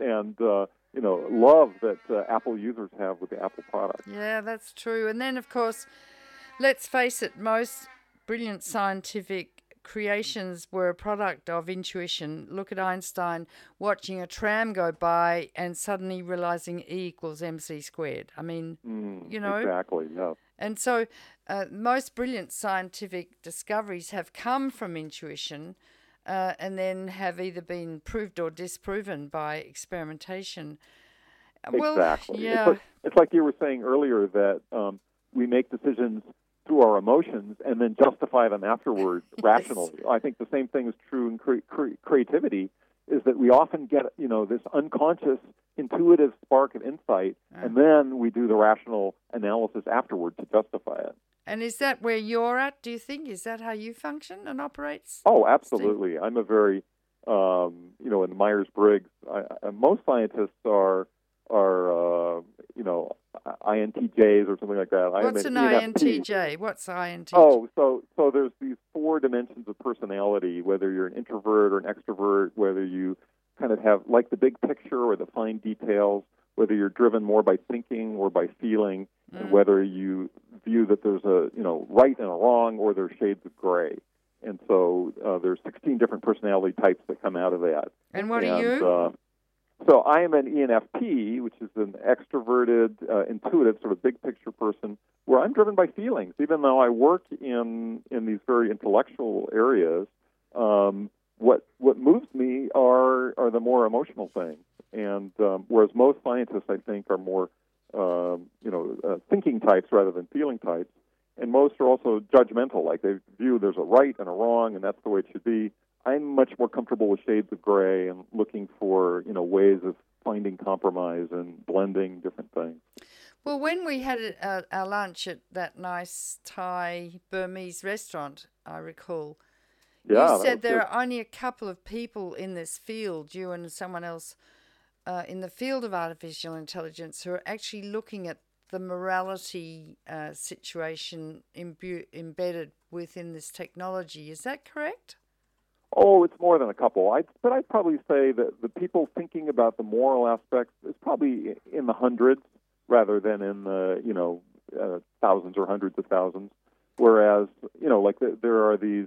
love that Apple users have with the Apple product. Yeah, that's true. And then, of course, let's face it, most brilliant scientific creations were a product of intuition. Look at Einstein watching a tram go by and suddenly realizing E equals MC squared. I mean, Exactly, yeah. And so most brilliant scientific discoveries have come from intuition and then have either been proved or disproven by experimentation. Exactly. Well, yeah. It's like you were saying earlier that we make decisions through our emotions and then justify them afterwards rationally. I think the same thing is true in creativity, is that we often get, this unconscious, intuitive spark of insight, and then we do the rational analysis afterward to justify it. And is that where you're at, do you think? Is that how you function and operate? Oh, absolutely. I'm a very, in Myers-Briggs, most scientists are INTJs or something like that. What's an ENFP. INTJ? What's INTJ? Oh, so there's these 4 dimensions of personality, whether you're an introvert or an extrovert, whether you kind of have like the big picture or the fine details, whether you're driven more by thinking or by feeling, and whether you view that there's a right and a wrong, or there's shades of gray. And so there's 16 different personality types that come out of that. And what are you? So I am an ENFP, which is an extroverted, intuitive, sort of big picture person, where I'm driven by feelings. Even though I work in these very intellectual areas, what moves me are the more emotional things. And whereas most scientists, I think, are more thinking types rather than feeling types, and most are also judgmental, like they view there's a right and a wrong, and that's the way it should be. I'm much more comfortable with shades of gray and looking for ways of finding compromise and blending different things. Well, when we had our lunch at that nice Thai Burmese restaurant, I recall, you said there are only a couple of people in this field, you and someone else, in the field of artificial intelligence, who are actually looking at the morality situation embedded within this technology. Is that correct? Oh, it's more than a couple. But I'd probably say that the people thinking about the moral aspects is probably in the hundreds rather than in the thousands or hundreds of thousands. Whereas there are these.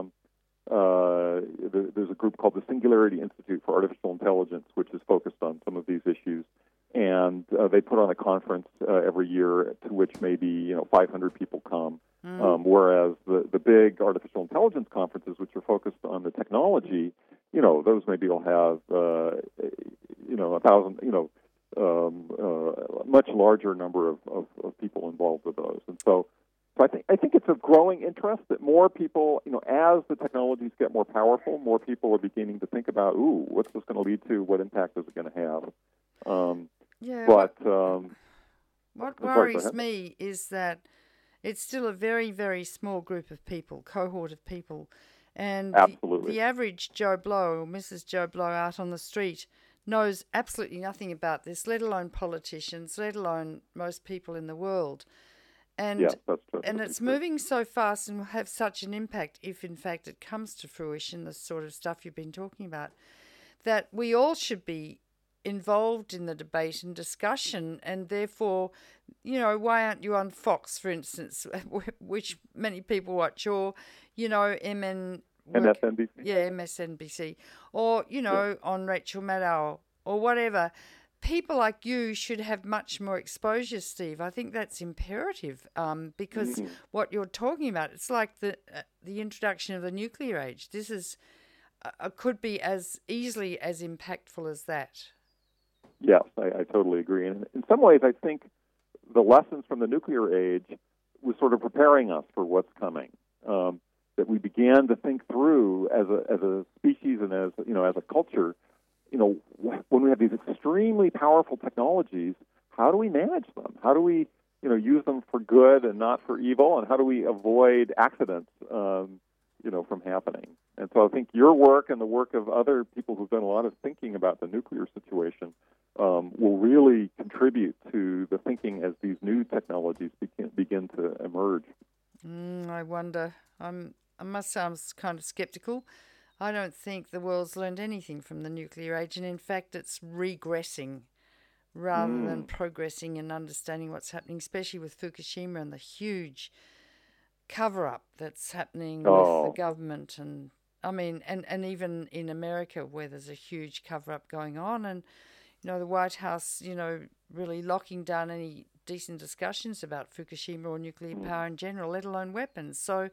There's a group called the Singularity Institute for Artificial Intelligence, which is focused on some of these issues, and they put on a conference every year to which maybe 500 people come. Whereas the big artificial intelligence conferences, which are focused on the technology, those maybe will have 1,000, much larger number of people involved with those. And so I think it's a growing interest that more people, as the technologies get more powerful, more people are beginning to think about, what's this going to lead to? What impact is it going to have? What worries me is that it's still a very, very small group of people, cohort of people. And the average Joe Blow or Mrs. Joe Blow out on the street knows absolutely nothing about this, let alone politicians, let alone most people in the world. And, that's true. And it's moving so fast and will have such an impact if, in fact, it comes to fruition, the sort of stuff you've been talking about, that we all should be involved in the debate and discussion, and therefore, why aren't you on Fox, for instance, which many people watch, or, MSNBC. Yeah, MSNBC, or, on Rachel Maddow, or whatever. People like you should have much more exposure, Steve. I think that's imperative because what you're talking about, it's like the introduction of the nuclear age. This is could be as easily as impactful as that. Yes, I totally agree. And in some ways, I think the lessons from the nuclear age was sort of preparing us for what's coming. That we began to think through as a species and as a culture. When we have these extremely powerful technologies, how do we manage them? How do we, use them for good and not for evil? And how do we avoid accidents, from happening? And so I think your work and the work of other people who've done a lot of thinking about the nuclear situation will really contribute to the thinking as these new technologies begin to emerge. I wonder. I must say I'm kind of skeptical. I don't think the world's learned anything from the nuclear age, and in fact it's regressing rather than progressing and understanding what's happening, especially with Fukushima and the huge cover-up that's happening with the government, and and even in America where there's a huge cover-up going on, and the White House really locking down any decent discussions about Fukushima or nuclear power in general, let alone weapons. So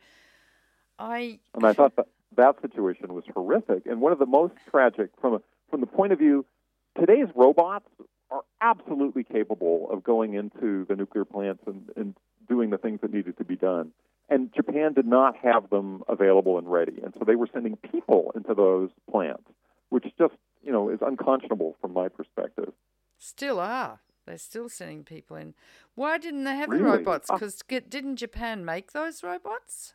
I thought that situation was horrific, and one of the most tragic from the point of view, today's robots are absolutely capable of going into the nuclear plants and doing the things that needed to be done. And Japan did not have them available and ready, and so they were sending people into those plants, which just is unconscionable from my perspective. Still are. They're still sending people in. Why didn't they have the robots? Because didn't Japan make those robots?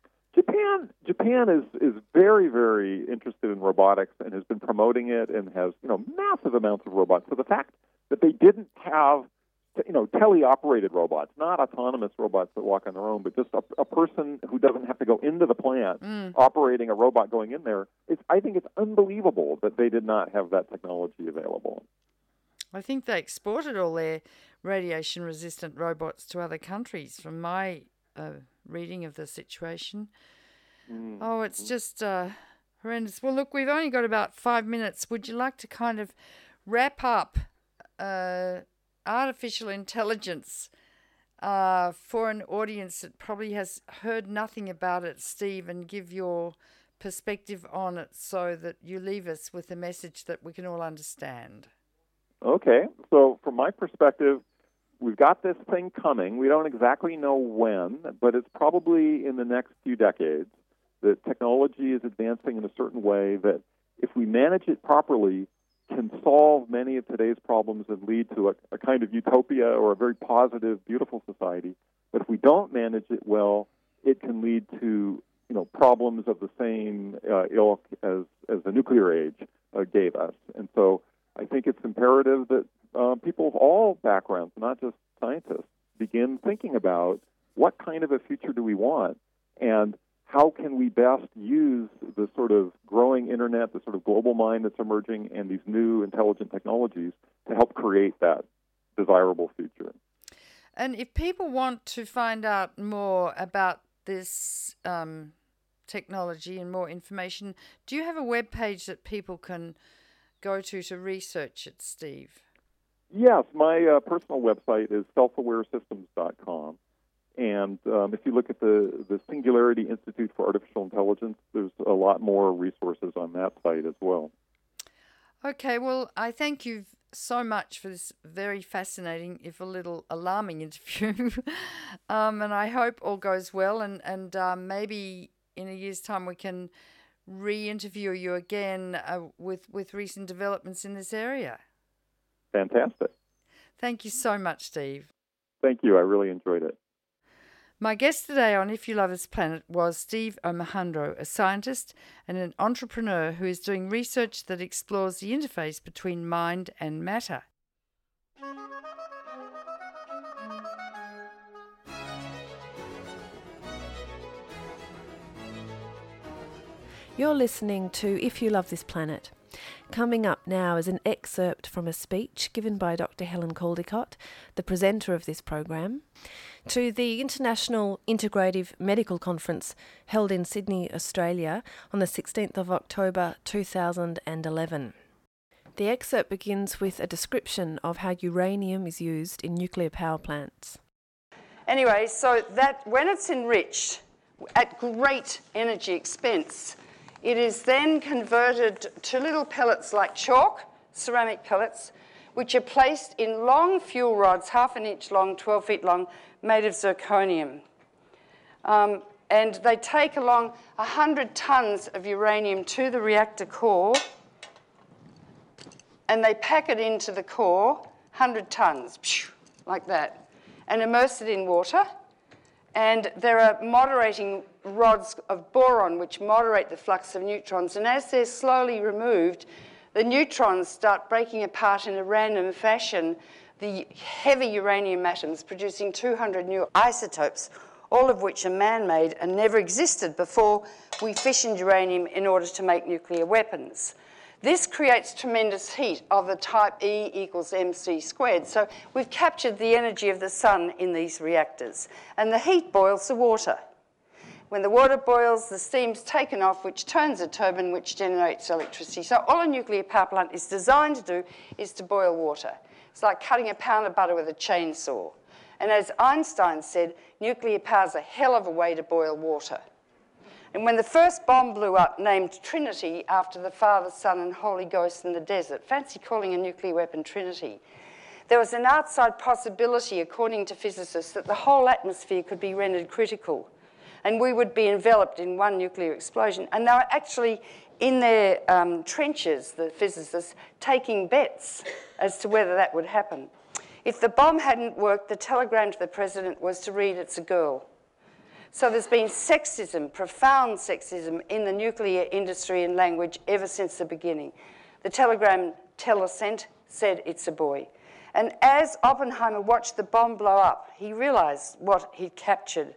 Japan is very, very interested in robotics and has been promoting it and has massive amounts of robots. So the fact that they didn't have teleoperated robots, not autonomous robots that walk on their own, but just a person who doesn't have to go into the plant operating a robot going in there. I think it's unbelievable that they did not have that technology available. I think they exported all their radiation-resistant robots to other countries, from my reading of the situation. Oh, it's just horrendous. Well, look, we've only got about 5 minutes. Would you like to kind of wrap up artificial intelligence for an audience that probably has heard nothing about it, Steve, and give your perspective on it so that you leave us with a message that we can all understand? Okay, so from my perspective, we've got this thing coming. We don't exactly know when, but it's probably in the next few decades that technology is advancing in a certain way that, if we manage it properly, can solve many of today's problems and lead to a kind of utopia or a very positive, beautiful society. But if we don't manage it well, it can lead to problems of the same ilk as the nuclear age gave us. And so I think it's imperative that people of all backgrounds, not just scientists, begin thinking about what kind of a future do we want, and how can we best use the sort of growing internet, the sort of global mind that's emerging, and these new intelligent technologies to help create that desirable future. And if people want to find out more about this technology and more information, do you have a web page that people can go to research it, Steve? Yes, my personal website is selfawaresystems.com. And if you look at the Singularity Institute for Artificial Intelligence, there's a lot more resources on that site as well. Okay, well, I thank you so much for this very fascinating, if a little alarming interview. And I hope all goes well, and maybe in a year's time we can re-interview you again with recent developments in this area. Fantastic. Thank you so much, Steve. Thank you. I really enjoyed it. My guest today on If You Love This Planet was Steve Omohundro, a scientist and an entrepreneur who is doing research that explores the interface between mind and matter. You're listening to If You Love This Planet. Coming up now is an excerpt from a speech given by Dr. Helen Caldicott, the presenter of this program, to the International Integrative Medical Conference held in Sydney, Australia on the 16th of October 2011. The excerpt begins with a description of how uranium is used in nuclear power plants. Anyway, so that when it's enriched at great energy expense, it is then converted to little pellets like chalk, ceramic pellets, which are placed in long fuel rods, 1/2 an inch long, 12 feet long, made of zirconium. And they take along 100 tons of uranium to the reactor core, and they pack it into the core, 100 tons, like that, and immerse it in water. And there are moderating rods of boron which moderate the flux of neutrons. And as they're slowly removed, the neutrons start breaking apart in a random fashion, the heavy uranium atoms, producing 200 new isotopes, all of which are man-made and never existed before we fissioned uranium in order to make nuclear weapons. This creates tremendous heat of the type E equals mc squared. So we've captured the energy of the sun in these reactors. And the heat boils the water. When the water boils, the steam's taken off, which turns a turbine, which generates electricity. So all a nuclear power plant is designed to do is to boil water. It's like cutting a pound of butter with a chainsaw. And as Einstein said, nuclear power's a hell of a way to boil water. And when the first bomb blew up, named Trinity after the Father, Son, and Holy Ghost in the desert, fancy calling a nuclear weapon Trinity, there was an outside possibility, according to physicists, that the whole atmosphere could be rendered critical and we would be enveloped in one nuclear explosion. And they were actually in their trenches, the physicists, taking bets as to whether that would happen. If the bomb hadn't worked, the telegram to the president was to read, "It's a girl." So there's been sexism, profound sexism, in the nuclear industry and language ever since the beginning. The telegram teller sent said it's a boy. And as Oppenheimer watched the bomb blow up, he realized what he'd captured,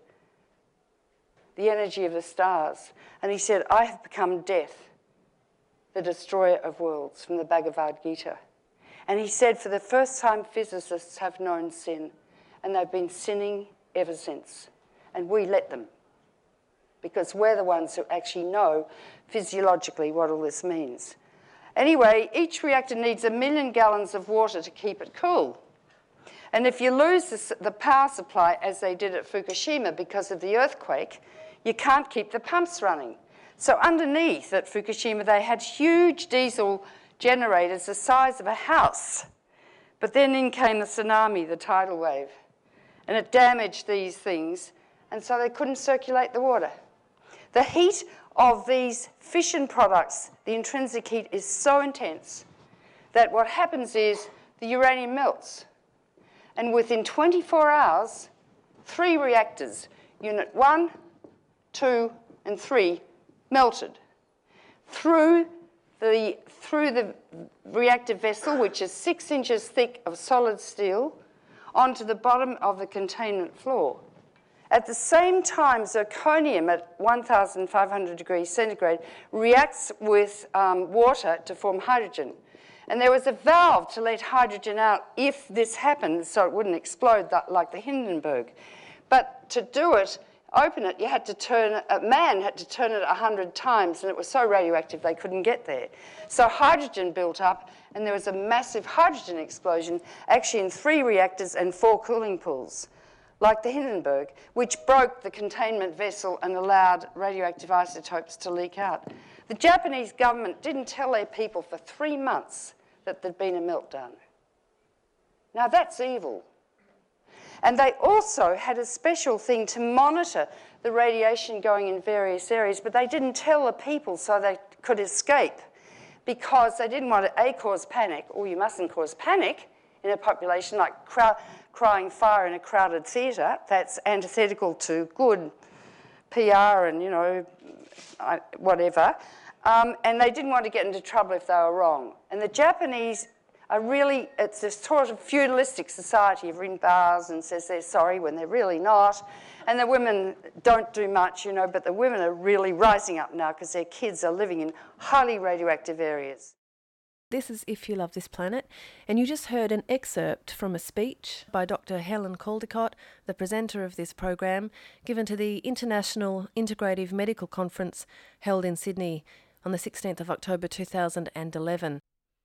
the energy of the stars. And he said, I have become death, the destroyer of worlds, from the Bhagavad Gita. And he said, for the first time, physicists have known sin, and they've been sinning ever since. And we let them, because we're the ones who actually know physiologically what all this means. Anyway, each reactor needs 1 million gallons of water to keep it cool. And if you lose the power supply, as they did at Fukushima because of the earthquake, you can't keep the pumps running. So underneath at Fukushima, they had huge diesel generators the size of a house. But then in came the tsunami, the tidal wave, and it damaged these things, and so they couldn't circulate the water. The heat of these fission products, the intrinsic heat, is so intense that what happens is the uranium melts. And within 24 hours, 3 reactors, Unit 1, 2, and 3, melted. Through the reactor vessel, which is 6 inches thick of solid steel, onto the bottom of the containment floor. At the same time, zirconium at 1,500 degrees centigrade reacts with water to form hydrogen. And there was a valve to let hydrogen out if this happened, so it wouldn't explode like the Hindenburg. But to do it, open it, a man had to turn it 100 times, and it was so radioactive they couldn't get there. So hydrogen built up, and there was a massive hydrogen explosion, actually in 3 reactors and 4 cooling pools, like the Hindenburg, which broke the containment vessel and allowed radioactive isotopes to leak out. The Japanese government didn't tell their people for 3 months that there'd been a meltdown. Now that's evil. And they also had a special thing to monitor the radiation going in various areas, but they didn't tell the people so they could escape, because they didn't want to, cause panic, or you mustn't cause panic in a population like crying fire in a crowded theatre. That's antithetical to good PR and, whatever. And they didn't want to get into trouble if they were wrong. And the Japanese are really, it's this sort of feudalistic society of ring bars and says they're sorry when they're really not. And the women don't do much, but the women are really rising up now because their kids are living in highly radioactive areas. This is If You Love This Planet, and you just heard an excerpt from a speech by Dr. Helen Caldicott, the presenter of this program, given to the International Integrative Medical Conference held in Sydney on the 16th of October 2011.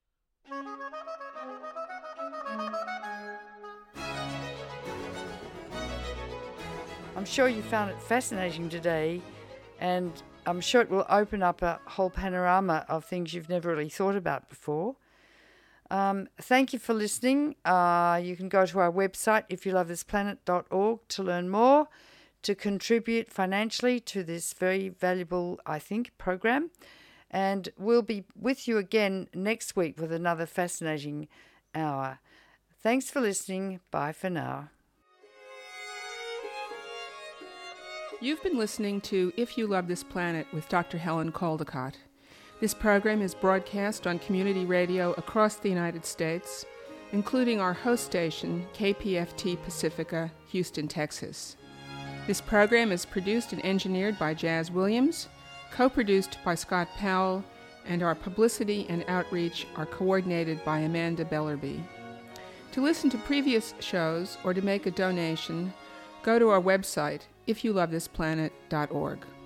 I'm sure you found it fascinating today, and I'm sure it will open up a whole panorama of things you've never really thought about before. Thank you for listening. You can go to our website, ifyoulovethisplanet.org, to learn more, to contribute financially to this very valuable, I think, program. And we'll be with you again next week with another fascinating hour. Thanks for listening. Bye for now. You've been listening to If You Love This Planet with Dr. Helen Caldicott. This program is broadcast on community radio across the United States, including our host station, KPFT Pacifica, Houston, Texas. This program is produced and engineered by Jazz Williams, co-produced by Scott Powell, and our publicity and outreach are coordinated by Amanda Bellerby. To listen to previous shows or to make a donation, go to our website, ifyoulovethisplanet.org.